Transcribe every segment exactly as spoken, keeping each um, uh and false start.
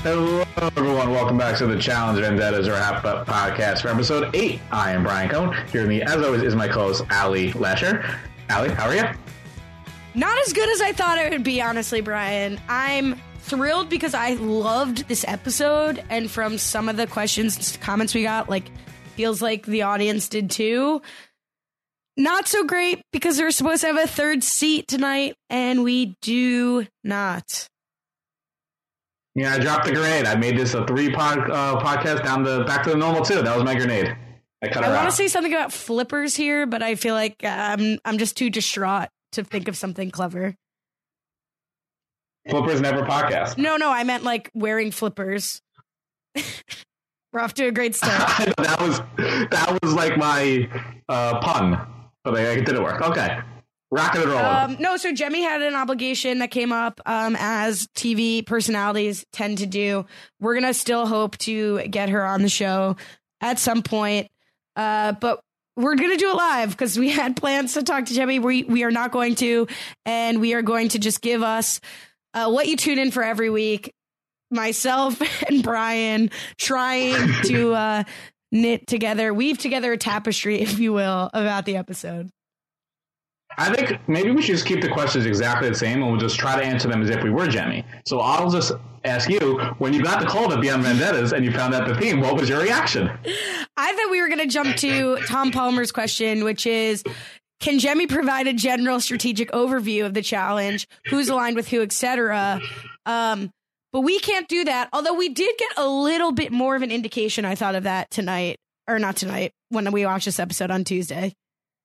Hello, everyone. Welcome back to the Challenge Vendettas or Wrap Up podcast for episode eight. I am Brian Cohn. Here with me, as always, is my co-host, Allie Lasher. Allie, how are you? Not as good as I thought it would be, honestly, Brian. I'm thrilled because I loved this episode, and from some of the questions and comments we got, like, feels like the audience did too. Not so great because we were supposed to have a third seat tonight, and we do not. Yeah, I dropped the grenade. I made this a three pod, uh, podcast down the back to the normal two. That was my grenade. I cut I her want to out. say something about flippers here, but I feel like I'm I'm just too distraught to think of something clever. Flippers never podcast. No, no, I meant like wearing flippers. We're off to a great start. that was that was like my uh, pun, but I, it didn't work. Okay. Rocking and rolling. Um, no, so Jemmy had an obligation that came up um, as T V personalities tend to do. We're going to still hope to get her on the show at some point, uh, but we're going to do it live because we had plans to talk to Jemmy. We, we are not going to, and we are going to just give us uh, what you tune in for every week. Myself and Brian trying to uh, knit together, weave together a tapestry, if you will, about the episode. I think maybe we should just keep the questions exactly the same and we'll just try to answer them as if we were Jemmy. So I'll just ask you, when you got the call to be on Vendettas and you found out the theme, what was your reaction? I thought we were going to jump to Tom Palmer's question, which is, can Jemmy provide a general strategic overview of the challenge? Who's aligned with who, et cetera? Um, but we can't do that, although we did get a little bit more of an indication, I thought, of that tonight, or not tonight, when we watched this episode on Tuesday.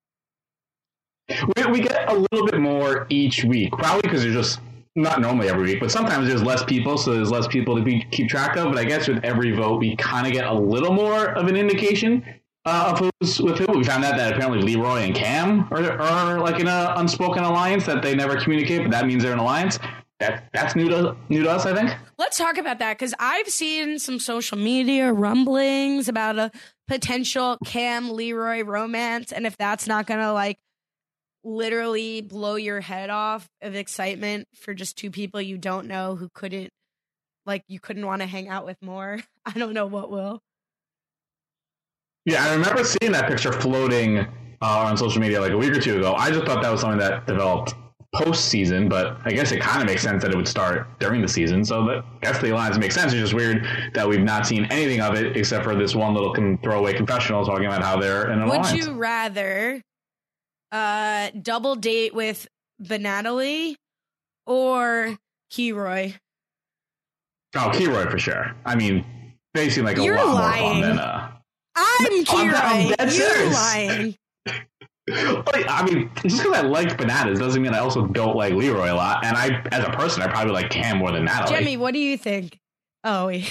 We, we get a little bit more each week, probably because there's just not normally every week, but sometimes there's less people, so there's less people to be, keep track of. But I guess with every vote, we kind of get a little more of an indication uh, of who's with who. We found out that apparently Leroy and Cam are, are like in an unspoken alliance that they never communicate, but that means they're an alliance. That that's new to new to us, I think. Let's talk about that because I've seen some social media rumblings about a potential Cam Leroy romance, and if that's not gonna like literally blow your head off of excitement for just two people you don't know who couldn't like you couldn't want to hang out with more, I don't know what will. Yeah, I remember seeing that picture floating uh, on social media like a week or two ago. I just thought that was something that developed post-season, but I guess it kind of makes sense that it would start during the season, so that, I guess the alliance makes sense. It's just weird that we've not seen anything of it except for this one little con- throwaway confessional talking about how they're in an Would alliance. you rather uh, double date with Benatali or Keroy? Oh, Keroy for sure. I mean, they seem like a You're lot lying. more fun than... Uh, I'm Keroy. I'm dead You're serious. lying. I mean, just because I like bananas doesn't mean I also don't like Leroy a lot. And I, as a person, I probably like Cam more than Natalie. Jemmy, what do you think? Oh, wait.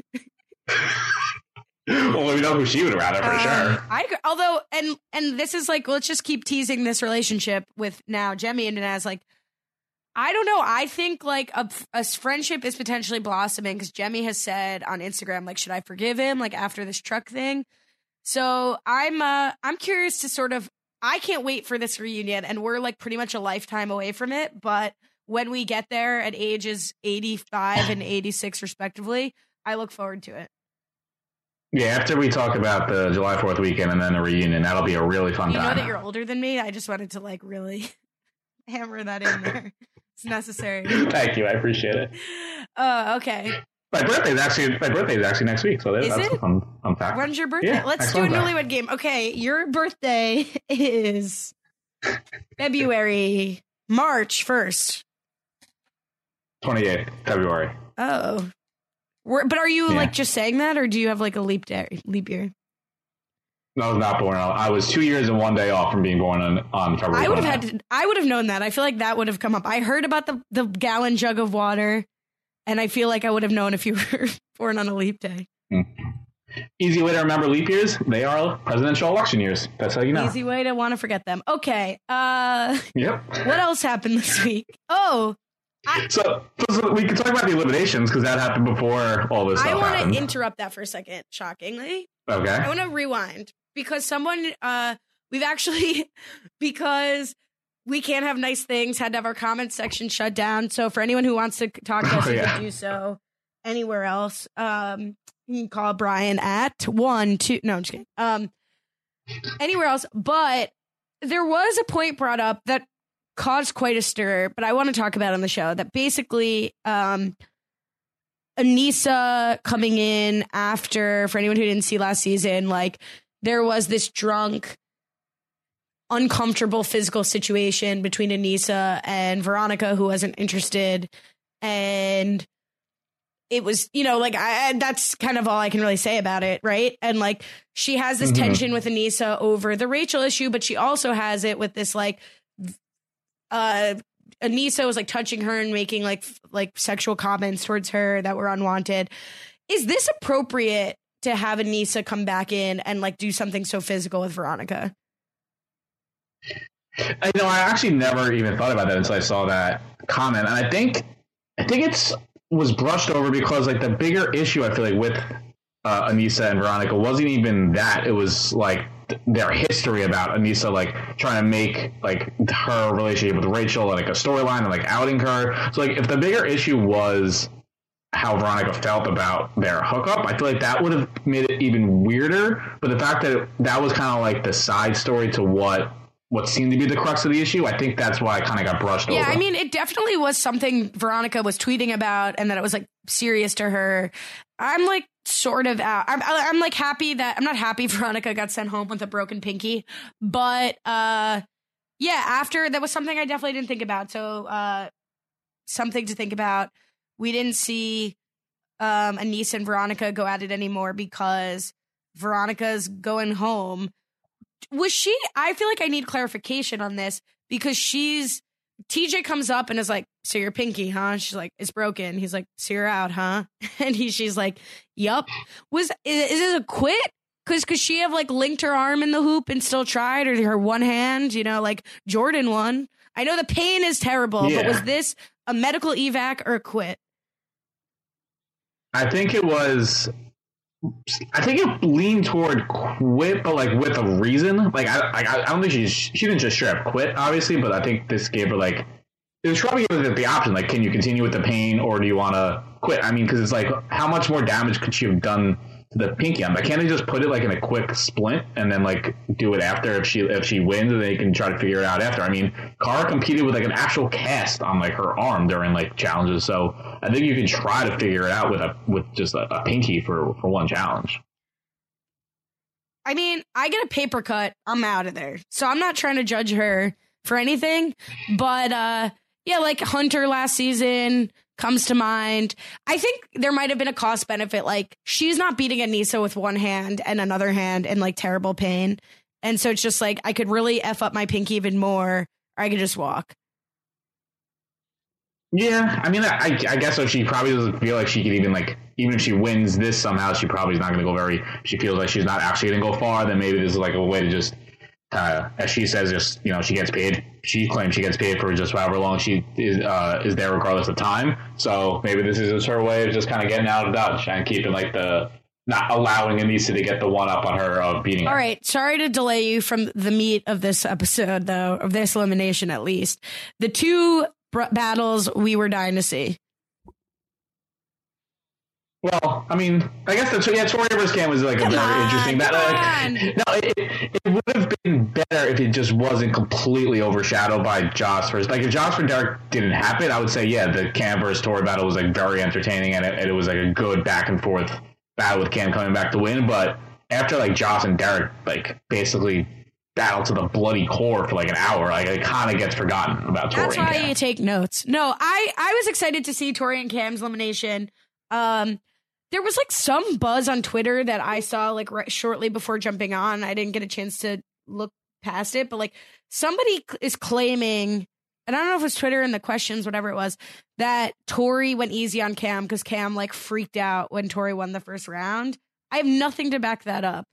Well, we know who she would rather for um, sure. I although and and this is like, let's just keep teasing this relationship with now Jemmy and Naz. Like, I don't know. I think like a, a friendship is potentially blossoming because Jemmy has said on Instagram, like, should I forgive him like after this truck thing? So I'm uh I'm curious to sort of. I can't wait for this reunion, and we're like pretty much a lifetime away from it. But when we get there at ages eighty-five and eighty-six respectively, I look forward to it. Yeah, after we talk about the July fourth weekend and then the reunion, that'll be a really fun You time. know that you're older than me. I just wanted to like really hammer that in there. It's necessary. Thank you, I appreciate it. Uh, okay. My birthday is actually my birthday is actually next week, so Is that's it? a fun, fun fact. When's your birthday? Yeah, Let's do a excellent. newlywed game. Okay, your birthday is February, March first. twenty-eighth February. Oh, We're, but are you Yeah. like just saying that, or do you have like a leap day, leap year? No, I was not born. I was two years and one day off from being born on, on February. I would have twenty-ninth. had to. I would have known that. I feel like that would have come up. I heard about the the gallon jug of water, and I feel like I would have known if you were born on a leap day. Mm. Easy way to remember leap years. They are presidential election years. That's how you know. Easy way to want to forget them. Okay. Uh, Yep. what else happened this week? Oh, I, So, so we can talk about the eliminations because that happened before all this I stuff want happened. to interrupt that for a second. Shockingly, okay. I want to rewind because someone. Uh, we've actually because we can't have nice things. Had to have our comment section shut down. So for anyone who wants to talk to us, Oh, you yeah. can do so anywhere else. Um, you can call Brian at one, two. No, I'm just kidding. Um, anywhere else. But there was a point brought up that caused quite a stir, but I want to talk about on the show that basically um, Aneesa coming in after, for anyone who didn't see last season, like there was this drunk, uncomfortable physical situation between Aneesa and Veronica, who wasn't interested. And it was, you know, like, I, that's kind of all I can really say about it, right? And, like, she has this mm-hmm. tension with Aneesa over the Rachel issue, but she also has it with this, like, uh, Aneesa was, like, touching her and making, like, f- like sexual comments towards her that were unwanted. Is this appropriate to have Aneesa come back in and, like, do something so physical with Veronica? I know, I actually never even thought about that until I saw that comment. And I think, I think it's, was brushed over because like the bigger issue I feel like with uh, Aneesa and Veronica wasn't even that. It was like th- their history about Aneesa like trying to make like her relationship with Rachel like a storyline and like outing her. So like if the bigger issue was how Veronica felt about their hookup, I feel like that would have made it even weirder. But the fact that it, that was kind of like the side story to what what seemed to be the crux of the issue, I think that's why I kind of got brushed yeah, over. Yeah, I mean, it definitely was something Veronica was tweeting about and that it was, like, serious to her. I'm, like, sort of out. I'm, I'm like, happy that... I'm not happy Veronica got sent home with a broken pinky. But, uh, yeah, after... That was something I definitely didn't think about. So, uh, something to think about. We didn't see um, Aneesa and Veronica go at it anymore because Veronica's going home. Was she, I feel like I need clarification on this because she's, T J comes up and is like, so your pinky, huh? She's like, it's broken. He's like, so you're out, huh? And he, she's like, yup. Was, is, is it a quit? Cause, cause she have like linked her arm in the hoop and still tried, or her one hand, you know, like Jordan won. I know the pain is terrible, yeah. But was this a medical evac or a quit? I think it was... I think it leaned toward quit, but like with a reason. Like I, I, I don't think she she didn't just straight up quit, obviously. But I think this gave her like it was probably giving her the option. Like, can you continue with the pain, or do you want to quit? I mean, because it's like, how much more damage could she have done to the pinky? I'm like, can't they just put it like in a quick splint and then like do it after if she if she wins, and they can try to figure it out after. I mean, Cara competed with like an actual cast on like her arm during like challenges, so I think you can try to figure it out with a with just a, a pinky for for one challenge. I mean, I get a paper cut, I'm out of there, so I'm not trying to judge her for anything, but uh yeah, like Hunter last season comes to mind. I think there might have been a cost benefit. Like, she's not beating Aneesa with one hand and another hand in like terrible pain. And so it's just like, I could really F up my pinky even more, or I could just walk. Yeah, I mean, I, I guess so. She probably doesn't feel like she could even like, even if she wins this somehow, she probably is not going to go very, she feels like she's not actually going to go far. Then maybe this is like a way to just, uh, as she says, just, you know, she gets paid. She claims she gets paid for just however long she is uh, is there, regardless of time. So maybe this is just her way of just kind of getting out of Dodge and keeping like the not allowing Aneesa to get the one up on her of beating her. All right, sorry to delay you from the meat of this episode, though, of this elimination at least. The two br- battles we were dying to see. Well, I mean, I guess the yeah, Tori versus Cam was like a come very on, interesting battle. Like, no, it, it would have been better if it just wasn't completely overshadowed by Joss versus. Like, if Joss versus Derek didn't happen, I would say, yeah, the Cam versus Tori battle was like very entertaining, and it, and it was like a good back and forth battle with Cam coming back to win. But after like Joss and Derek like basically battle to the bloody core for like an hour, like it kind of gets forgotten about Tori. That's and why Cam. you take notes. No, I I was excited to see Tori and Cam's elimination. Um. There was like some buzz on Twitter that I saw like right shortly before jumping on. I didn't get a chance to look past it, but like somebody is claiming, and I don't know if it was Twitter in the questions, whatever it was, that Tori went easy on Cam because Cam like freaked out when Tori won the first round. I have nothing to back that up.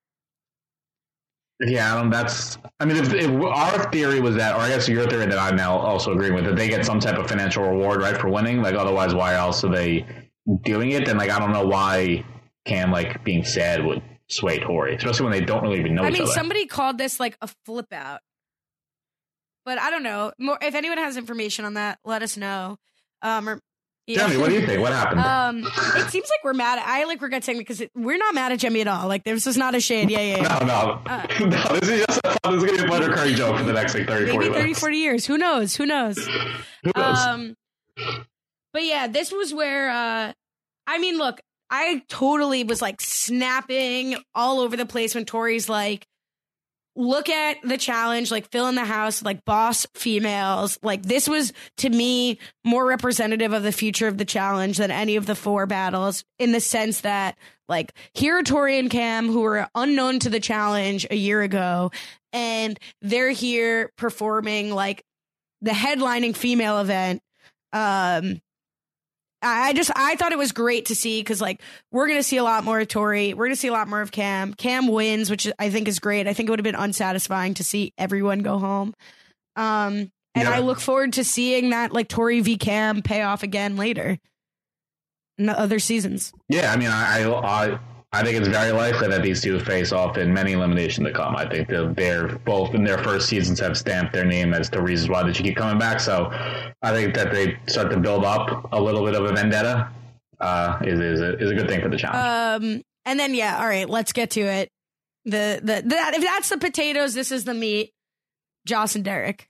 Yeah, um, that's. I mean, if, if our theory was that, or I guess your theory that I'm now also agreeing with, that they get some type of financial reward, right, for winning. Like, otherwise, why else are they doing it? Then, like, I don't know why Cam like being sad would sway Tori, especially when they don't really even know I each mean, other. somebody called this like a flip out, but I don't know. More, if anyone has information on that, let us know. Um, or Yeah. Jemmy, what do you think? What happened? Um, it seems like we're mad. At, I like regret saying because it, we're not mad at Jemmy at all. Like this is not a shade. Yeah, yeah. yeah. No, no, uh, no. This is just a fun. This is gonna be a butter curry joke for the next like thirty, forty maybe thirty, forty years. Who knows? Who knows? Who knows? Um, but yeah, this was where. Uh, I mean, look, I totally was like snapping all over the place when Tori's like, look at the challenge, like fill in the house, like boss females. Like this was to me more representative of the future of the challenge than any of the four battles, in the sense that like here are Tori and Cam, who were unknown to the challenge a year ago, and they're here performing like the headlining female event. Um, I just, I thought it was great to see because, like, we're going to see a lot more of Tori. We're going to see a lot more of Cam. Cam wins, which I think is great. I think it would have been unsatisfying to see everyone go home. Um, and yeah. I look forward to seeing that, like, Tori v. Cam pay off again later in the other seasons. Yeah, I mean, I, I, I think it's very likely that these two face off in many elimination to come. I think that they're both in their first seasons have stamped their name as the reasons why they should keep coming back. So I think that they start to build up a little bit of a vendetta uh, is is a, is a good thing for the challenge. Um, and then yeah, all right, let's get to it. The the that if that's the potatoes, this is the meat. Joss and Derek.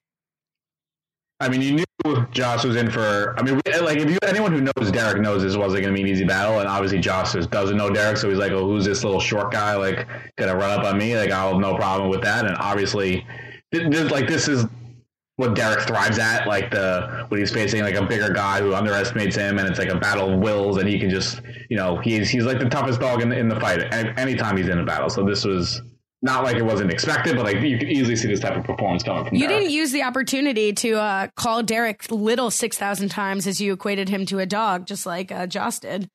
I mean, you knew Joss was in for. I mean, like if you anyone who knows Derek knows this wasn't going to be an easy battle, and obviously Joss just doesn't know Derek, so he's like, "Oh, who's this little short guy? Like, gonna run up on me? Like, I'll have no problem with that." And obviously, this, like this is what Derek thrives at. Like the when he's facing like a bigger guy who underestimates him, and it's like a battle of wills, and he can just, you know, he's he's like the toughest dog in the, in the fight anytime he's in a battle. So this was. Not like it wasn't expected, but like you could easily see this type of performance coming from You Derek. Didn't use the opportunity to uh, call Derek little six thousand times as you equated him to a dog, just like uh, Joss did.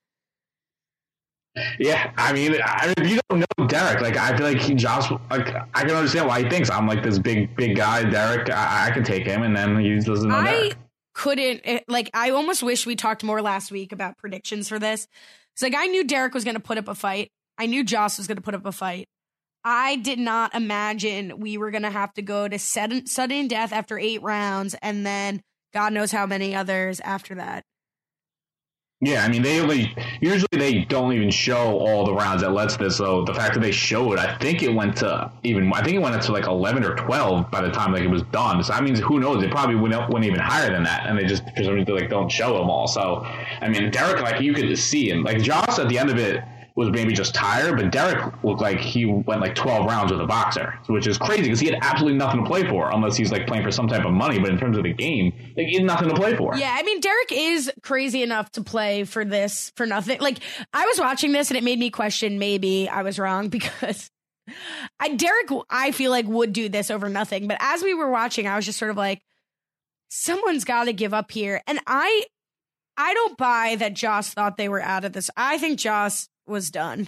Yeah, I mean, I, if you don't know Derek, like I feel like he, Joss, like I can understand why he thinks I'm like this big, big guy, Derek. I, I can take him, and then he doesn't know I Derek. couldn't, like, I almost wish we talked more last week about predictions for this. It's like I knew Derek was going to put up a fight. I knew Joss was going to put up a fight. I did not imagine we were going to have to go to sudden, sudden death after eight rounds and then God knows how many others after that. Yeah, I mean, they only, usually they don't even show all the rounds that lets this, so the fact that they showed, I think it went to even, I think it went up to like eleven or twelve by the time like it was done. So that means, who knows, it probably went, up, went even higher than that, and they just, for some reason, like, don't show them all. So, I mean, Derek, like, you could just see him. Like, Joss at the end of it, was maybe just tired, but Derek looked like he went like twelve rounds with a boxer, which is crazy because he had absolutely nothing to play for unless he's like playing for some type of money. But in terms of the game, like he had nothing to play for. Yeah, I mean, Derek is crazy enough to play for this for nothing. Like I was watching this and it made me question maybe I was wrong because I Derek, I feel like would do this over nothing. But as we were watching, I was just sort of like, someone's got to give up here. And I, I don't buy that Joss thought they were out of this. I think Joss was done.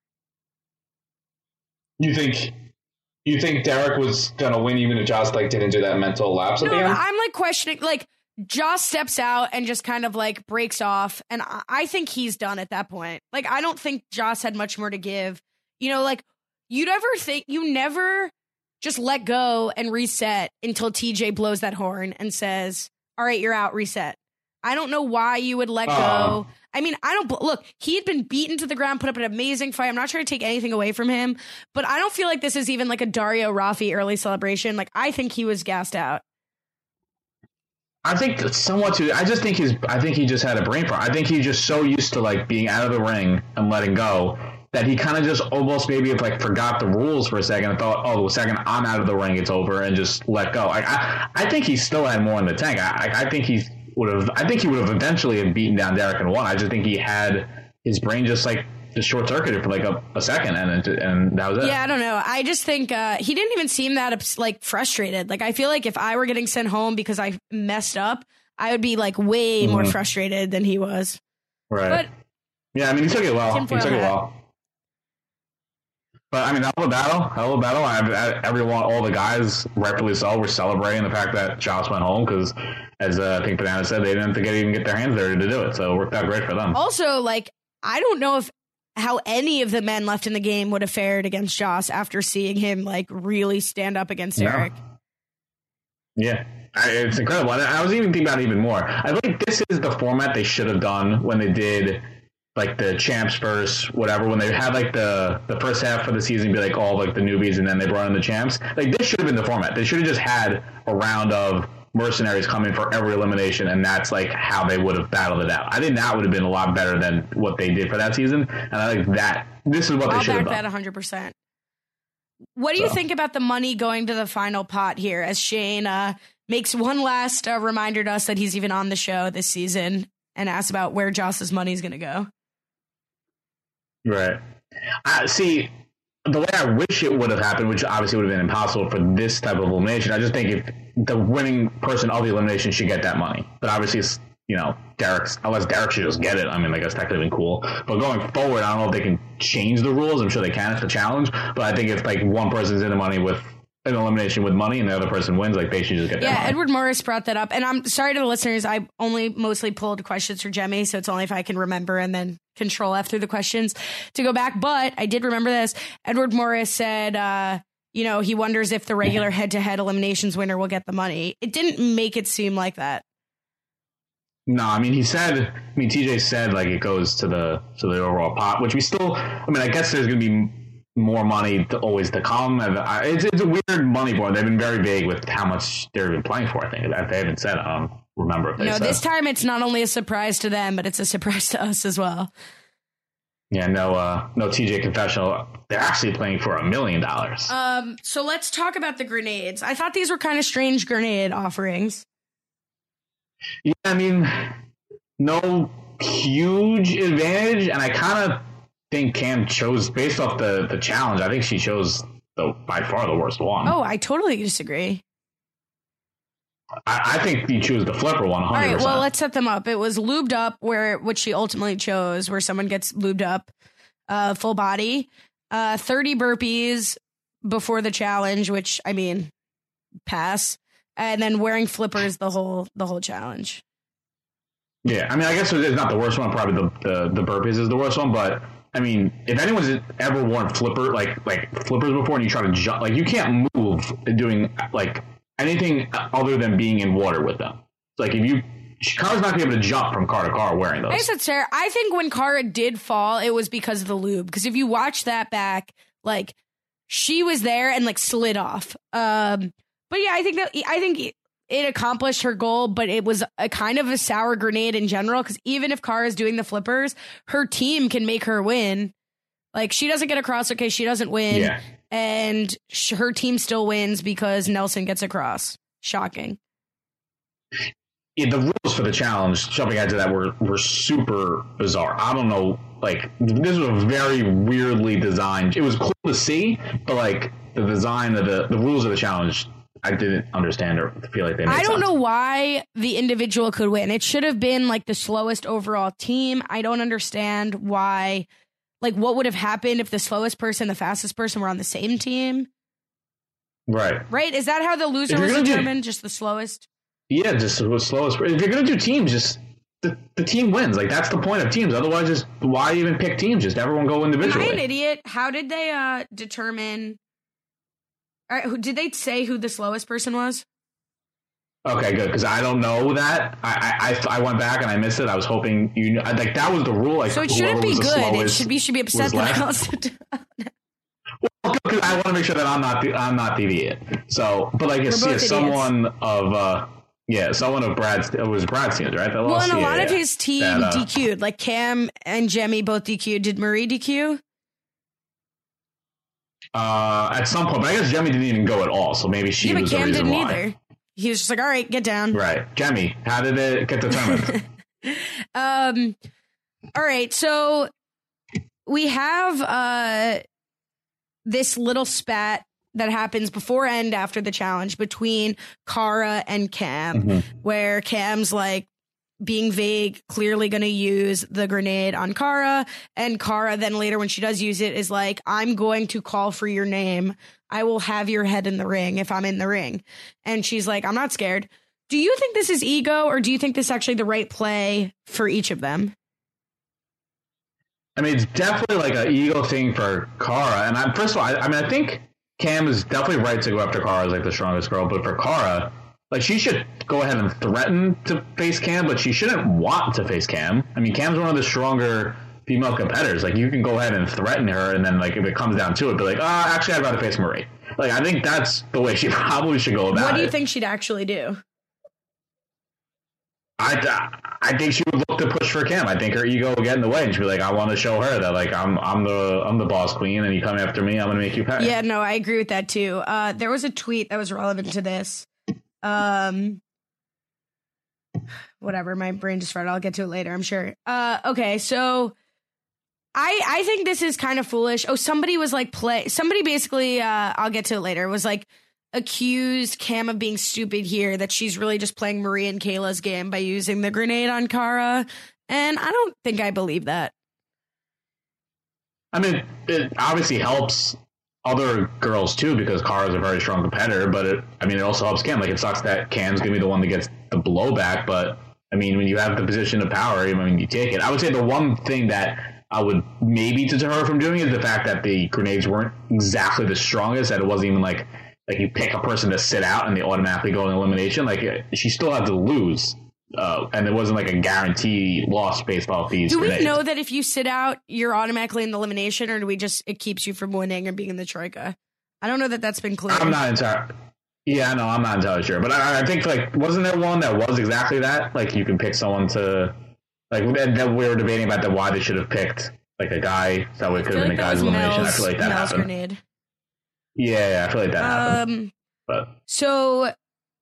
You think you think Derek was gonna win even if Joss like didn't do that mental lapse at no, the end? I'm like questioning, like Joss steps out and just kind of like breaks off, and I, I think he's done at that point. Like I don't think Joss had much more to give. You know, like you never think you never just let go and reset until T J blows that horn and says, "All right, you're out, reset." I don't know why you would let uh. go. I mean, I don't look, he had been beaten to the ground, put up an amazing fight. I'm not trying to take anything away from him, but I don't feel like this is even like a Dario Rafi early celebration. Like, I think he was gassed out. I think somewhat too. I just think his. I think he just had a brain fart. I think he's just so used to like being out of the ring and letting go that he kind of just almost maybe like forgot the rules for a second and thought, oh, the second I'm out of the ring, it's over, and just let go. I I, I think he still had more in the tank. I I think he's. Would have I think he would have eventually have beaten down Derek and won. I just think he had his brain just like just short circuited for like a, a second and and that was it. Yeah, I don't know. I just think uh, he didn't even seem that like frustrated. Like I feel like if I were getting sent home because I messed up, I would be like way mm-hmm. more frustrated than he was. Right. But yeah, I mean he took it well. He took it well. But I mean, hell of a battle, hell of a battle. I, I, everyone, all the guys, rightfully so, were celebrating the fact that Joss went home because, as uh, I think Banana said, they didn't get, even get their hands dirty to do it. So it worked out great for them. Also, like, I don't know if how any of the men left in the game would have fared against Joss after seeing him like really stand up against yeah. Derek. Yeah, I, it's incredible. And I was even thinking about it even more. I feel like this is the format they should have done when they did like the champs first, whatever, when they had like the, the first half of the season be like all like the newbies and then they brought in the champs. Like this should have been the format. They should have just had a round of mercenaries coming for every elimination, and that's like how they would have battled it out. I think that would have been a lot better than what they did for that season. And I think that this is what I'll they should have done. back that one hundred percent. What do you so. think about the money going to the final pot here as Shane uh, makes one last uh, reminder to us that he's even on the show this season and asks about where Joss's money is going to go? Right. Uh, see, the way I wish it would have happened, which obviously would have been impossible for this type of elimination, I just think if the winning person of the elimination should get that money. But obviously, it's, you know, Derek's, unless Derek should just get it. I mean, I guess that could have been cool. But going forward, I don't know if they can change the rules. I'm sure they can. It's a challenge. But I think if, like, one person's in the money with an elimination with money and the other person wins, like, they should just get that yeah, money. Edward Morris brought that up. And I'm sorry to the listeners, I only mostly pulled questions for Jemmy, so it's only if I can remember and then control F through the questions to go back. But I did remember this. Edward Morris said, uh, you know, he wonders if the regular head-to-head eliminations winner will get the money. It didn't make it seem like that. No, I mean, he said, I mean, T J said, like, it goes to the to the overall pot, which we still, I mean, I guess there's going to be more money to always to come. And I, it's, it's a weird money board. They've been very vague with how much they've been playing for, I think. If they haven't said, I don't remember if they No, said. this time it's not only a surprise to them, but it's a surprise to us as well. Yeah, no, uh, no T J confessional. They're actually playing for a million dollars. Um, so let's talk about the grenades. I thought these were kind of strange grenade offerings. Yeah, I mean, no huge advantage, and I kind of think Cam chose, based off the, the challenge, I think she chose the by far the worst one. Oh, I totally disagree. I, I think you choose the flipper one, one hundred percent. All right, well, let's set them up. It was lubed up, where which she ultimately chose, where someone gets lubed up, uh, full body, uh, thirty burpees before the challenge, which, I mean, pass, and then wearing flippers the whole the whole challenge. Yeah, I mean, I guess it's not the worst one. Probably the, the, the burpees is the worst one, but I mean, if anyone's ever worn flipper like like flippers before, and you try to jump, like you can't move doing like anything other than being in water with them. Like if you, Kara's not gonna be able to jump from car to car wearing those. I guess that's fair. I think when Kara did fall, it was because of the lube. Because if you watch that back, like she was there and like slid off. Um, but yeah, I think that I think it accomplished her goal, but it was a kind of a sour grenade in general. Because even if Kara is doing the flippers, her team can make her win. Like she doesn't get across, okay, she doesn't win. Yeah. And sh- her team still wins because Nelson gets across. Shocking. Yeah, the rules for the challenge, jumping ahead to that, were, were super bizarre. I don't know, like, this was a very weirdly designed. It was cool to see, but, like, the design of the, the rules of the challenge, I didn't understand or feel like they made I don't sense. know why the individual could win. It should have been, like, the slowest overall team. I don't understand why. Like, what would have happened if the slowest person, the fastest person were on the same team? Right. Right? Is that how the loser was determined? Do, just the slowest? Yeah, just the slowest. If you're going to do teams, just the, the team wins. Like, that's the point of teams. Otherwise, just why even pick teams? Just everyone go individually. Am I an idiot? How did they uh, determine... All right, who, did they say who the slowest person was? Okay, good, because I don't know that. I, I I went back and I missed it. I was hoping you knew. Like, that was the rule. Like, so it shouldn't be good. It should be should be upset that I also Well, because I want to make sure that I'm not the, I'm not deviant. So, but like, it's yeah, someone of uh, yeah, someone of Brad's. It was Brad's team, right? Well, and a lot yeah, of his team that, uh, D Q'd. Like Cam and Jemmy both D Q'd. Did Marie D Q? Uh, at some point, but I guess Jemmy didn't even go at all. So maybe she yeah, was but Cam the reason didn't why. Either. He was just like, all right, get down. Right. Jemmy, how did it get determined? um, all right. So we have uh, this little spat that happens before and after the challenge between Kara and Cam, mm-hmm. where Cam's like being vague, clearly going to use the grenade on Kara. And Kara then later when she does use it is like, I'm going to call for your name. I will have your head in the ring if I'm in the ring. And she's like, I'm not scared. Do you think this is ego or do you think this is actually the right play for each of them? I mean, it's definitely like an ego thing for Kara. And I, first of all, I, I mean, I think Cam is definitely right to go after Kara as like the strongest girl. But for Kara, Like, she should go ahead and threaten to face Cam, but she shouldn't want to face Cam. I mean, Cam's one of the stronger female competitors. Like, you can go ahead and threaten her, and then, like, if it comes down to it, be like, oh, actually, I'd rather face Marie. Like, I think that's the way she probably should go about it. What do you think she'd actually do? I, I think she would look to push for Cam. I think her ego would get in the way, and she'd be like, I want to show her that, like, I'm I'm the I'm the boss queen, and you come after me, I'm going to make you pay. Yeah, no, I agree with that, too. Uh, there was a tweet that was relevant to this. Um, whatever, my brain just farted. I'll get to it later, I'm sure. Uh, okay, so I I think this is kind of foolish. Oh, somebody was like play. Somebody basically, uh, I'll get to it later. Was like accused Cam of being stupid here. That she's really just playing Marie and Kayla's game by using the grenade on Cara, and I don't think I believe that. I mean, it obviously helps other girls too because Cara's a very strong competitor. But it, I mean, it also helps Cam. Like, it sucks that Cam's gonna be the one that gets the blowback, but I mean, when you have the position of power, I mean, you take it. I would say the one thing that I would maybe deter her from doing is the fact that the grenades weren't exactly the strongest, that it wasn't even like like you pick a person to sit out and they automatically go in elimination. Like, she still had to lose, uh, and it wasn't like a guarantee loss based off these Do grenades. we know that if you sit out, you're automatically in the elimination, or do we just, it keeps you from winning or being in the Troika? I don't know that that's been clear. I'm not entirely... Yeah, no, I'm not entirely sure. But I, I think, like, wasn't there one that was exactly that? Like, you can pick someone to... Like, that, that we were debating about that why they should have picked, like, a guy, so it could have been like a guy's elimination. I feel like that Mel's happened. Grenade. Yeah, yeah, I feel like that happened. Um, But so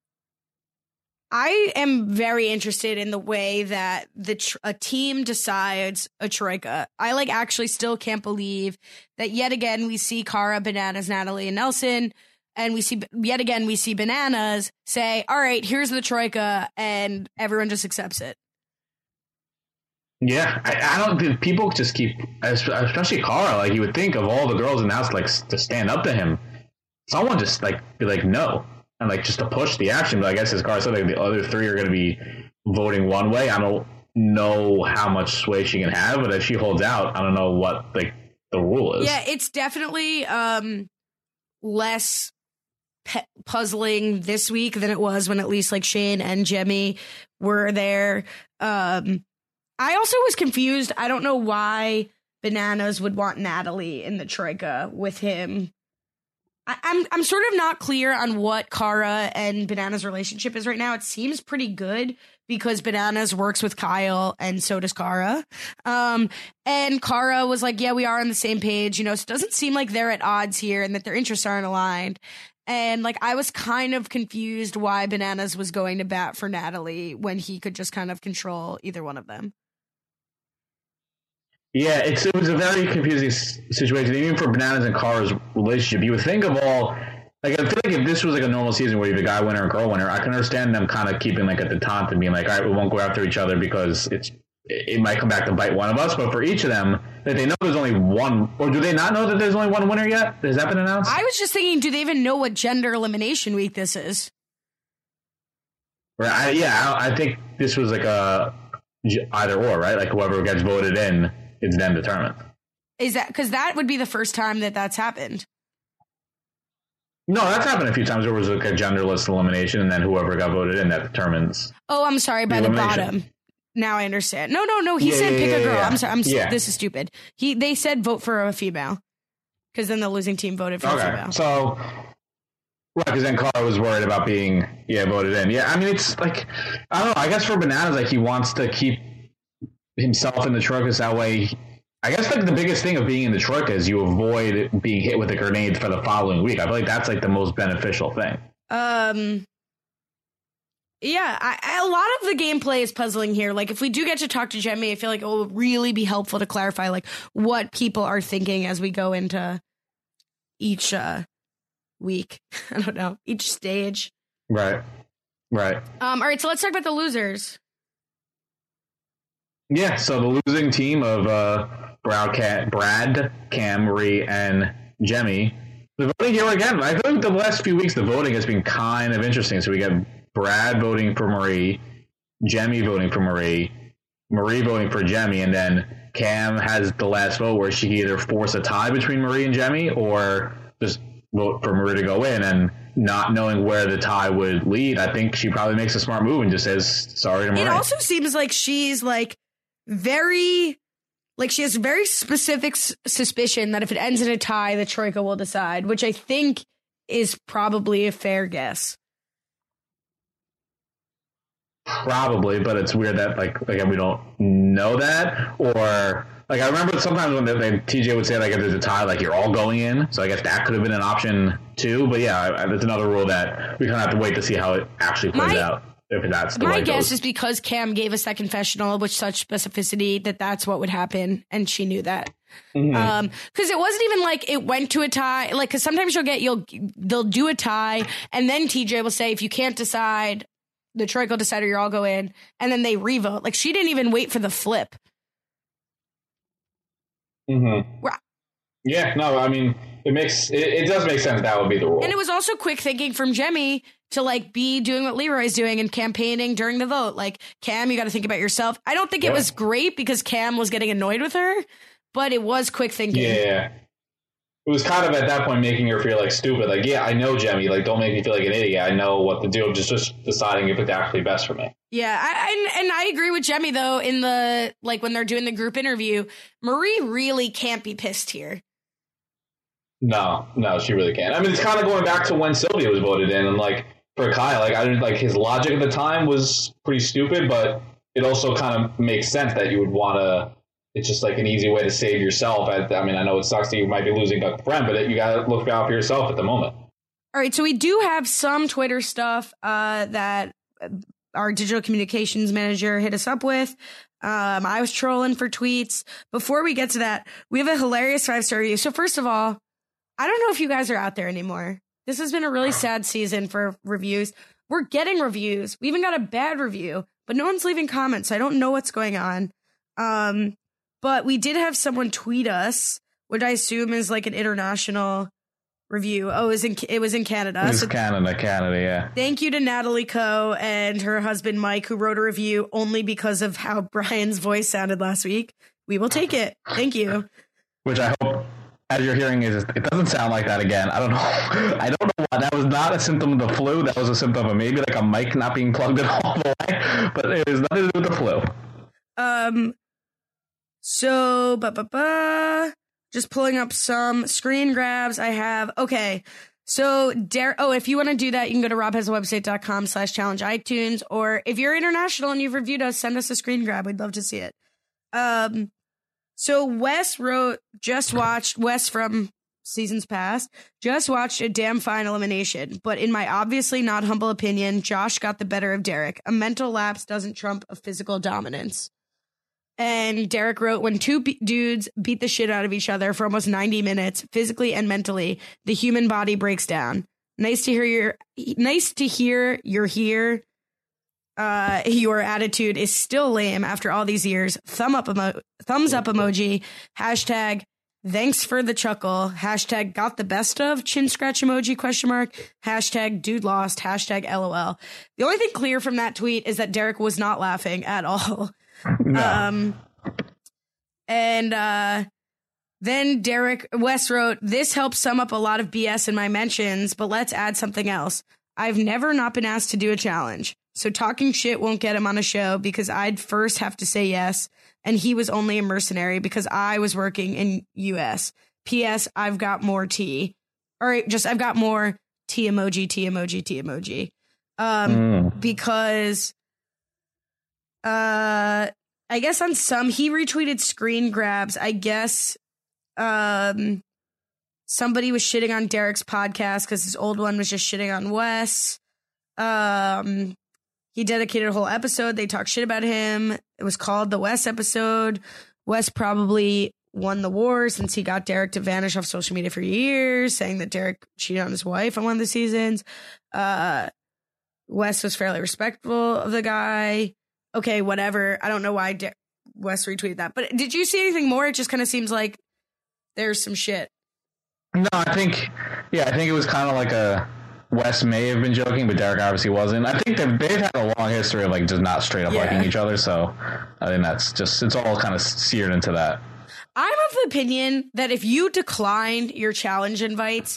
I am very interested in the way that the tr- a team decides a troika. I like actually still can't believe that yet again we see Cara, Bananas, Natalie, and Nelson, and we see yet again we see Bananas say, "All right, here's the troika," and everyone just accepts it. Yeah, I, I don't think people just keep, especially Cara, like, you would think of all the girls in the house, like, to stand up to him. Someone just, like, be like, no. And, like, just to push the action. But I guess, as Cara said, like, the other three are going to be voting one way. I don't know how much sway she can have, but if she holds out, I don't know what, like, the rule is. Yeah, it's definitely um, less pe- puzzling this week than it was when at least, like, Shane and Jemmye were there. Um, I also was confused. I don't know why Bananas would want Natalie in the troika with him. I, I'm I'm sort of not clear on what Cara and Bananas' relationship is right now. It seems pretty good because Bananas works with Kyle and so does Cara. Um, and Cara was like, yeah, we are on the same page, you know, so it doesn't seem like they're at odds here and that their interests aren't aligned. And, like, I was kind of confused why Bananas was going to bat for Natalie when he could just kind of control either one of them. Yeah, it's, it was a very confusing s- situation, even for Bananas and Cara's relationship. You would think of all, like, I feel like if this was like a normal season where you have a guy winner and girl winner, I can understand them kind of keeping, like, at the taunt and being like, all right, we won't go after each other because it's it might come back to bite one of us. But for each of them, that they know there's only one, or do they not know that there's only one winner yet? Has that been announced? I was just thinking, do they even know what gender elimination week this is? Right, I, yeah, I, I think this was like a either or, right? Like, whoever gets voted in, it's then determined. Is that because that would be the first time that that's happened? No, that's happened a few times. There was like a genderless elimination, and then whoever got voted in, that determines. Oh, I'm sorry, by the, the bottom. Now I understand. No, no, no. He yeah, said yeah, pick yeah, a girl. Yeah. I'm sorry. I'm yeah. This is stupid. He they said vote for a female because then the losing team voted for okay. a female. So, right, because then Cara was worried about being yeah voted in. Yeah, I mean, it's like, I don't know. I guess for Bananas, like, he wants to keep himself in the troika that way. I guess, like, the biggest thing of being in the troika is you avoid being hit with a grenade for the following week. I feel like that's, like, the most beneficial thing. Um, yeah, I, I, a lot of the gameplay is puzzling here. Like, if we do get to talk to Jemmye, I feel like it will really be helpful to clarify, like, what people are thinking as we go into each uh, week. I don't know, each stage. Right, right. Um, all right, so let's talk about the losers. Yeah, so the losing team of uh, Brad, Cam, Brad, Cam, Marie, and Jemmye. The voting here again, I feel like the last few weeks the voting has been kind of interesting. So we got Brad voting for Marie, Jemmye voting for Marie, Marie voting for Jemmye, and then Cam has the last vote where she can either force a tie between Marie and Jemmye or just vote for Marie to go in, and not knowing where the tie would lead, I think she probably makes a smart move and just says sorry to Marie. It also seems like she's like very, like she has very specific s- suspicion that if it ends in a tie, the Troika will decide, which I think is probably a fair guess. Probably, but it's weird that like again we don't know that, or like I remember sometimes when, the, when T J would say like if there's a tie, like you're all going in. So I guess that could have been an option too. But yeah, there's another rule that we kind of have to wait to see how it actually plays my, out. If that's the my way it guess goes. is because Cam gave us that confessional with such specificity that that's what would happen, and she knew that. Mm-hmm. Um, because it wasn't even like it went to a tie. Like, because sometimes you'll get you'll they'll do a tie, and then T J will say if you can't decide, the Troika will decide or you all go in, and then they revote. Like, she didn't even wait for the flip. Mm-hmm. Right. Yeah, no, I mean, it makes it, it does make sense that would be the rule. And it was also quick thinking from Jemmye to like be doing what Leroy's doing and campaigning during the vote. Like, Cam, you got to think about yourself. I don't think yeah. it was great because Cam was getting annoyed with her, but it was quick thinking. Yeah. It was kind of at that point making her feel like stupid. Like, yeah, I know, Jemmye. Like, don't make me feel like an idiot. I know what to do. I'm just, just deciding if it's actually best for me. Yeah, I, I, and I agree with Jemmye, though, in the, like, when they're doing the group interview, Marie really can't be pissed here. No, no, she really can't. I mean, it's kind of going back to when Sylvia was voted in. And, like, for Kyle, like, I didn't, like, his logic at the time was pretty stupid, but it also kind of makes sense that you would want to. It's just like an easy way to save yourself. I, I mean, I know it sucks that you might be losing a friend, but it, you got to look out for yourself at the moment. All right, so we do have some Twitter stuff uh, that our digital communications manager hit us up with. Um, I was trolling for tweets. Before we get to that, we have a hilarious five-star review. So first of all, I don't know if you guys are out there anymore. This has been a really sad season for reviews. We're getting reviews. We even got a bad review, but no one's leaving comments, so I don't know what's going on. Um... But we did have someone tweet us, which I assume is like an international review. Oh, it was in, it was in Canada. It was so Canada, Canada, yeah. Thank you to Natalie Coe and her husband Mike, who wrote a review only because of how Brian's voice sounded last week. We will take it. Thank you. Which I hope, as you're hearing, is it doesn't sound like that again. I don't know. I don't know why. That was not a symptom of the flu. That was a symptom of maybe like a mic not being plugged in all the way. But it was nothing to do with the flu. Um... So, ba ba ba, just pulling up some screen grabs I have. Okay, so, Der- oh, if you want to do that, you can go to robhasawebsite.com slash challenge iTunes, or if you're international and you've reviewed us, send us a screen grab. We'd love to see it. Um, so Wes wrote, just watched, Wes from seasons past, just watched a damn fine elimination, but in my obviously not humble opinion, Josh got the better of Derek. A mental lapse doesn't trump a physical dominance. And Derek wrote, when two be- dudes beat the shit out of each other for almost ninety minutes, physically and mentally, the human body breaks down. Nice to hear your, nice to hear you're here. Uh, your attitude is still lame after all these years. Thumb up emo- thumbs up emoji. Hashtag thanks for the chuckle. Hashtag got the best of chin scratch emoji question mark. Hashtag dude lost. Hashtag LOL. The only thing clear from that tweet is that Derek was not laughing at all. No. Um, and uh, then Derek West wrote, this helps sum up a lot of B S in my mentions, but let's add something else. I've never not been asked to do a challenge, so talking shit won't get him on a show because I'd first have to say yes, and he was only a mercenary because I was working in U S. P S. I've got more tea. Or just I've got more tea emoji, tea emoji, tea emoji. Um, mm. Because... Uh, I guess on some, he retweeted screen grabs. I guess um, somebody was shitting on Derek's podcast because his old one was just shitting on Wes. Um, he dedicated a whole episode. They talked shit about him. It was called the Wes episode. Wes probably won the war since he got Derek to vanish off social media for years, saying that Derek cheated on his wife on one of the seasons. Uh, Wes was fairly respectful of the guy. Okay, whatever. I don't know why De- Wes retweeted that. But did you see anything more? It just kind of seems like there's some shit. No, I think, yeah, I think it was kind of like a, Wes may have been joking, but Derek obviously wasn't. I think they've, they've had a long history of like just not straight up yeah. liking each other. So I think that's just, it's all kind of seared into that. I'm of the opinion that if you declined your challenge invites,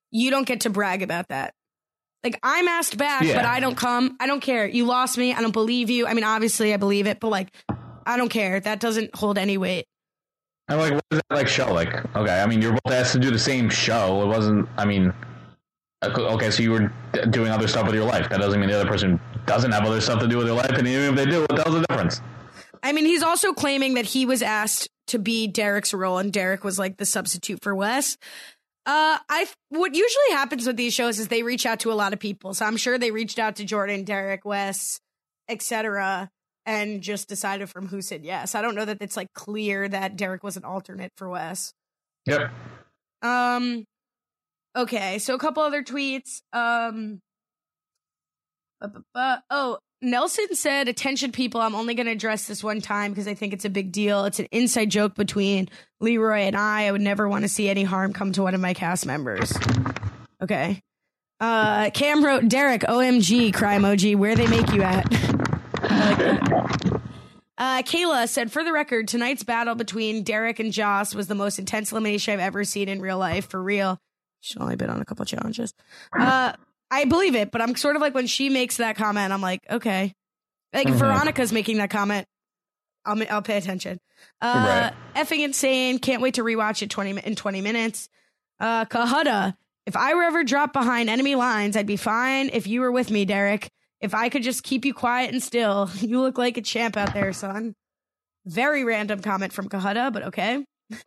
you don't get to brag about that. Like, I'm asked back, Yeah. but I don't come. I don't care. You lost me. I don't believe you. I mean, obviously, I believe it, but like, I don't care. That doesn't hold any weight. I'm like, what does that like show? Like, okay, I mean, you're both asked to do the same show. It wasn't, I mean, okay, so you were doing other stuff with your life. That doesn't mean the other person doesn't have other stuff to do with their life. And even if they do, what the hell's the difference? I mean, he's also claiming that he was asked to be Derek's role, and Derek was like the substitute for Wes. Uh, I what usually happens with these shows is they reach out to a lot of people. So I'm sure they reached out to Jordan, Derek, Wes, et cetera, and just decided from who said yes. I don't know that it's like clear that Derek was an alternate for Wes. Yep. Um. Okay, so a couple other tweets. Um. bu- bu- bu- Oh, Nelson said, "Attention, people! I'm only going to address this one time because I think it's a big deal. It's an inside joke between Leroy and I. I would never want to see any harm come to one of my cast members." Okay. Uh, Cam wrote, "Derek, O M G, cry emoji. Where they make you at?" I like that. Uh, Kayla said, "For the record, tonight's battle between Derek and Joss was the most intense elimination I've ever seen in real life. For real." She's only been on a couple challenges. Uh, I believe it, but I'm sort of like, when she makes that comment, I'm like, okay. Like, Mhm. Veronica's making that comment, I'll I'll pay attention. Uh, Right. Effing insane. Can't wait to rewatch it twenty in twenty minutes. Uh, Kahada, if I were ever dropped behind enemy lines, I'd be fine if you were with me, Derek. If I could just keep you quiet and still, you look like a champ out there, son. Very random comment from Kahada, but okay.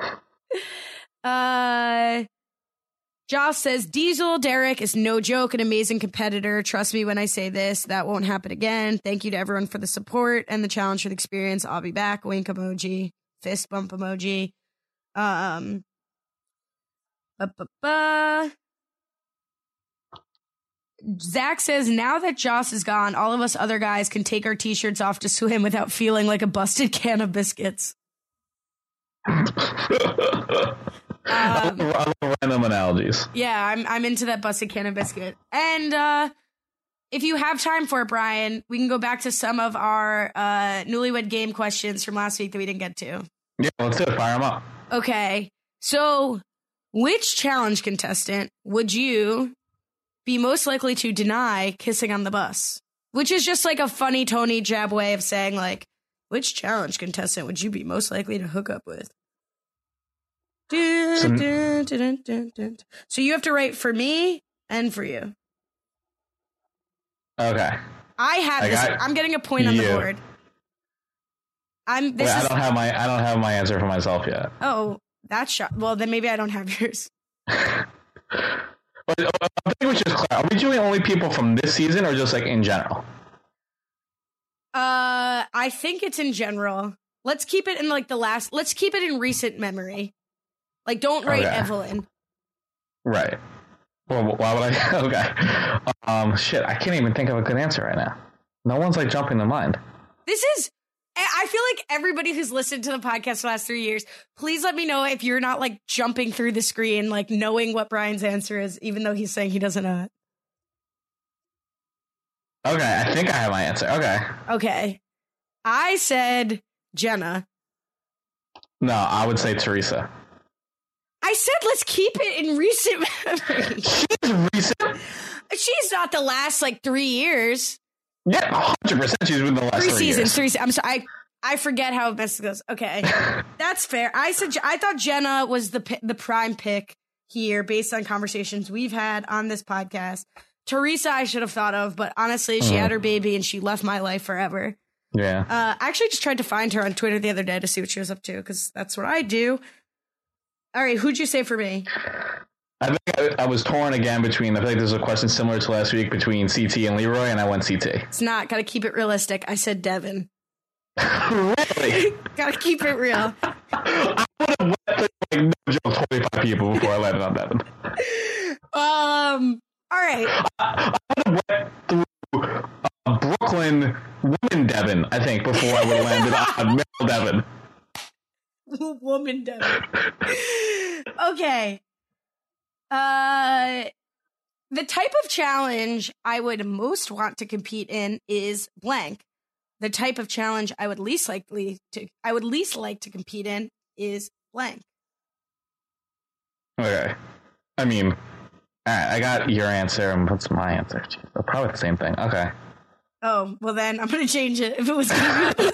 uh, Joss says, Diesel Derek is no joke, an amazing competitor. Trust me when I say this, that won't happen again. Thank you to everyone for the support and the challenge for the experience. I'll be back. Wink emoji, fist bump emoji. Um, ba, ba, ba. Zach says, now that Joss is gone, all of us other guys can take our t-shirts off to swim without feeling like a busted can of biscuits. I Um, love, I love random analogies. Yeah, I'm I'm into that busted can of biscuit. And uh, if you have time for it, Brian, we can go back to some of our uh, newlywed game questions from last week that we didn't get to. Yeah, let's do it. Fire them up. Okay, so which challenge contestant would you be most likely to deny kissing on the bus? Which is just like a funny Tony Jab way of saying, like, which challenge contestant would you be most likely to hook up with? Dun, dun, dun, dun, dun, dun. So you have to write for me and for you. Okay. I have I this. got I'm getting a point on the you. board. I'm. This Wait, is. I don't have my I don't have my answer for myself yet. Oh, that's shot. Well, then maybe I don't have yours. But uh, I think we should clarify. Are we doing only people from this season or just like in general? Uh, I think it's in general. Let's keep it in like the last. Let's keep it in recent memory. Like, don't write Okay. Evelyn. Right. Well, why would I? Okay. Um, shit, I can't even think of a good answer right now. No one's like jumping to mind. This is. I feel like everybody who's listened to the podcast the last three years, please let me know if you're not like jumping through the screen, like knowing what Brian's answer is, even though he's saying he doesn't know it. Okay, I think I have my answer. Okay. Okay. I said Jenna. No, I would say Teresa. I said let's keep it in recent memory. She's recent. She's not the last like three years. Yeah, one hundred percent she's been the last Three three seasons. years. Three. se- I'm sorry. I, I forget how this goes. Okay, that's fair. I said I thought Jenna was the pi- the prime pick here based on conversations we've had on this podcast. Teresa, I should have thought of, but honestly, she Mhm. had her baby and she left my life forever. Yeah. Uh, I actually just tried to find her on Twitter the other day to see what she was up to because that's what I do. All right, who'd you say for me? I think I, I was torn again between, I feel like there's a question similar to last week between C T and Leroy, and I went C T. It's not. Gotta keep it realistic. I said Devin. Really? Gotta keep it real. I would have went through like no joke twenty-five people before I landed on Devin. Um. All right. I would have went through uh, Brooklyn women Devin, I think, before I would have landed on male Devin. Woman Devin. Okay. Uh, the type of challenge I would most want to compete in is blank. The type of challenge I would least likely to I would least like to compete in is blank. Okay. I mean, All right, I got your answer, and what's my answer? Jeez, probably the same thing. Okay. Oh, well then I'm gonna change it if it was gonna be.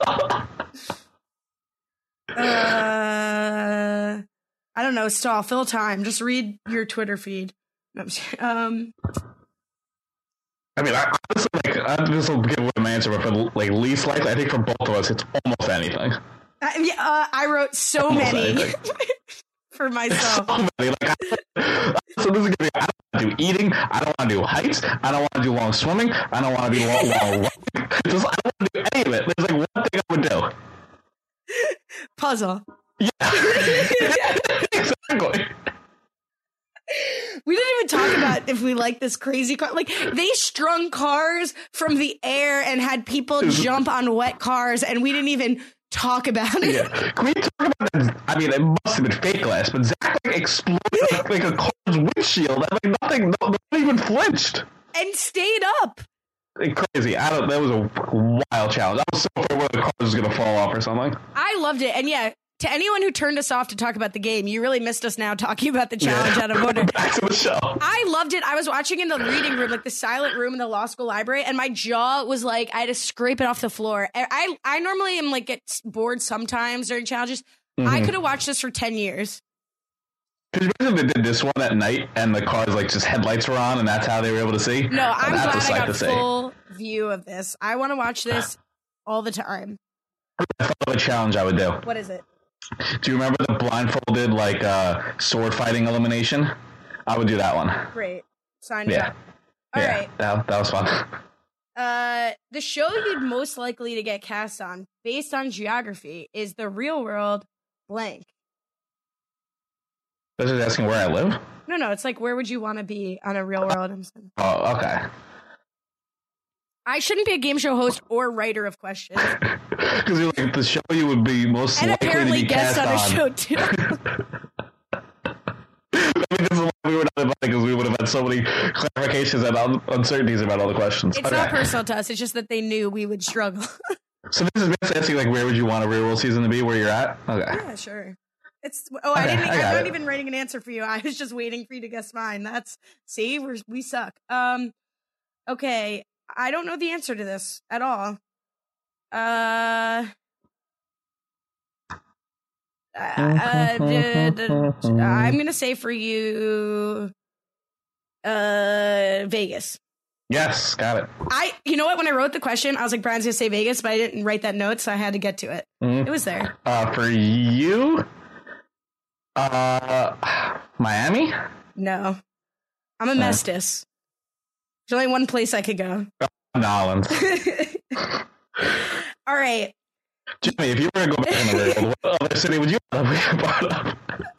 uh, I don't know. Stall. Fill time. Just read your Twitter feed. No, um. I mean, I honestly like. I, this will give away my answer, but for like least likely, I think for both of us, it's almost anything. Uh, yeah, uh, I wrote so almost many for myself. So many. Like, I, so this is gonna be. I don't want to do eating. I don't want to do heights. I don't want to do long swimming. I don't want to do long. long just, I don't want to do any of it. There's like one thing I would do. Puzzle. Yeah. Exactly. We didn't even talk about if we like this crazy car. Like, they strung cars from the air and had people jump on wet cars, and we didn't even talk about it. Yeah. Can we talk about that? I mean, it must have been fake glass, but Zach like exploded like a car's windshield. Like nothing, no, no one even flinched. And stayed up. Like, crazy. I don't. That was a wild challenge. I was so afraid one of the cars was going to fall off or something. I loved it, and yeah. To anyone who turned us off to talk about the game, you really missed us now talking about the challenge yeah. out of order. Back to the show. I loved it. I was watching in the reading room, like the silent room in the law school library, and my jaw was like, I had to scrape it off the floor. I I normally am like get bored sometimes during challenges. Mm-hmm. I could have watched this for ten years. Could you imagine they did this one at night and the cars like just headlights were on and that's how they were able to see? No, I'm glad I got full see. view of this. I want to watch this all the time. I thought of a challenge I would do. What is it? Do you remember the blindfolded like uh, sword fighting elimination? I would do that one. Great. Sign me yeah. up. All yeah, right. That, that was fun. Uh, the show you'd most likely to get cast on based on geography is The Real World blank. This is asking where I live? No, no. It's like, where would you want to be on a real world? I'm saying. Oh, okay. I shouldn't be a game show host or writer of questions. Because you're like, the show you would be most and likely apparently to be guest cast on a on. show too. I mean, this is why we were not invited, because we would have had so many clarifications and un- uncertainties about all the questions. It's okay. not personal to us. It's just that they knew we would struggle. So this is basically asking, like, where would you want a real world season to be? Where you're at? Okay. Yeah, sure. It's oh, okay, I didn't. I I'm not it. even writing an answer for you. I was just waiting for you to guess mine. That's see, we we suck. Um, okay. I don't know the answer to this at all. Uh, uh, d- d- I'm gonna say for you, uh, Vegas. Yes, got it. I, you know what? When I wrote the question, I was like, Brian's gonna say Vegas, but I didn't write that note, so I had to get to it. Mm. It was there. Uh, for you, uh, Miami? No, I'm a Mestis. There's only one place I could go. Nolans. All right. Jimmy, if you were to go back in the world, what other city would you have brought up?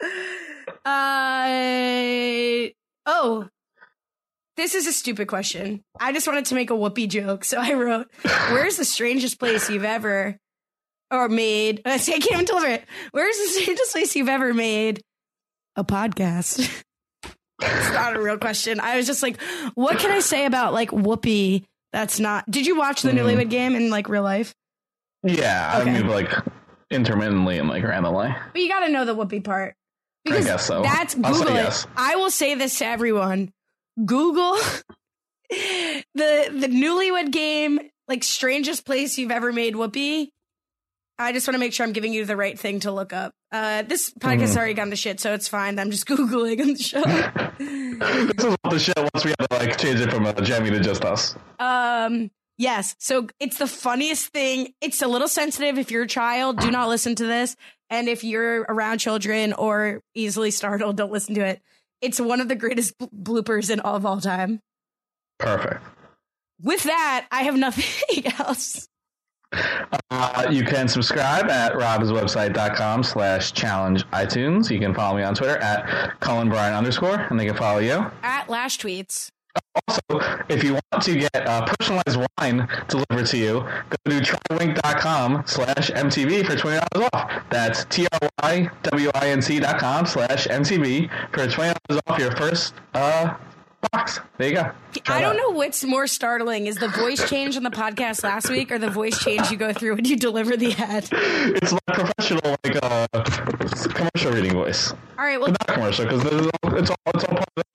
Uh, oh, this is a stupid question. I just wanted to make a whoopee joke, so I wrote, where's the strangest place you've ever, or made, I can't even deliver it. Where's the strangest place you've ever made a podcast? It's not a real question. I was just like, what can I say about like Whoopi? That's not. Did you watch the mm. Newlywed Game in like real life? Yeah, okay. I mean like intermittently and like randomly. But you got to know the Whoopi part. Because I guess so. That's Google it. Yes. I will say this to everyone: Google the the Newlywed Game, like strangest place you've ever made Whoopi. I just want to make sure I'm giving you the right thing to look up. Uh, this podcast has mm. already gone to shit, so it's fine. I'm just Googling on the show. This is the shit once we have to like change it from uh, Jamie to just us. Um, yes. So it's the funniest thing. It's a little sensitive. If you're a child, do not listen to this. And if you're around children or easily startled, don't listen to it. It's one of the greatest bloopers in all of all time. Perfect. With that, I have nothing else. Uh, you can subscribe at robswebsite.com slash challenge iTunes. You can follow me on Twitter at Cullen Bryan underscore, and they can follow you at Lash Tweets. Also, if you want to get uh, personalized wine delivered to you, go to trywink.com slash MTV for twenty dollars off. That's T-R-Y-W-I-N-C dot com slash M-T-V for twenty dollars off your first uh, box. There you go. Try I don't that. know what's more startling, is the voice change on the podcast last week or the voice change you go through when you deliver the ad? It's like professional, like uh, commercial reading voice. All right, well, but not commercial, because it's all, it's all part of the, it's all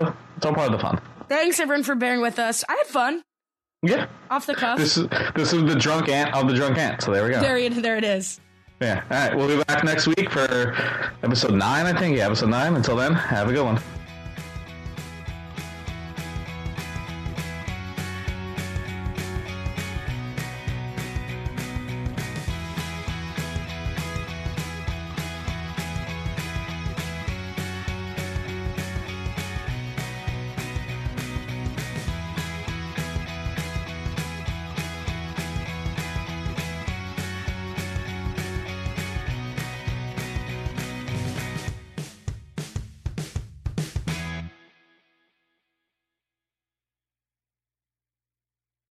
all part of the fun. Thanks, everyone, for bearing with us. I had fun. Yeah. Off the cuff. This is this is the drunk ant of the drunk ant. So there we go. There, there it is. Yeah. All right. We'll be back next week for episode nine, I think. Yeah, episode nine. Until then, have a good one.